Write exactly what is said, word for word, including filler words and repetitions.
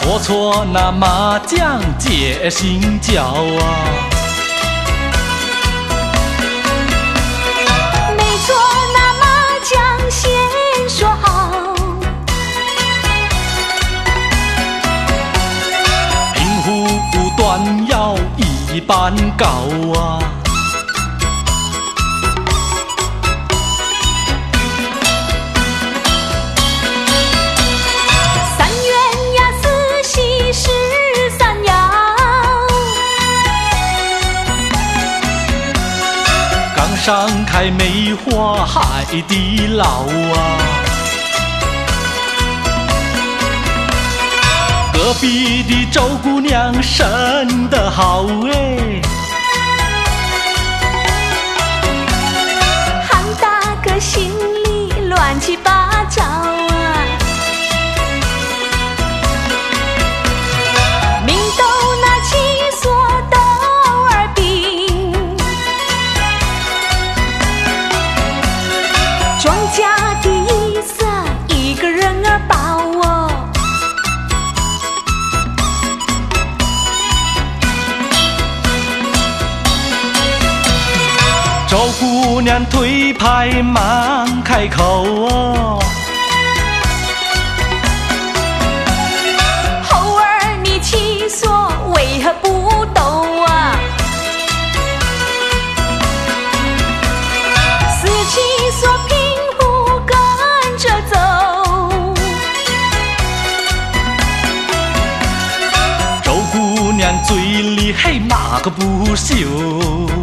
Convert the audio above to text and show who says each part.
Speaker 1: 我错那麻将借心脚啊，
Speaker 2: 没错那麻将先说好，
Speaker 1: 平湖断腰一般高啊，上开梅花海底捞啊，隔壁的周姑娘生得好哎，
Speaker 2: 韩大哥心里乱七八糟啊，明斗那七所豆儿饼，庄稼的意思一个人儿包哦，
Speaker 1: 周姑娘推牌忙开口哦，
Speaker 2: 猴儿你七所为何不斗啊？四七所平湖跟着走，
Speaker 1: 周姑娘嘴里嘿嘛个不休。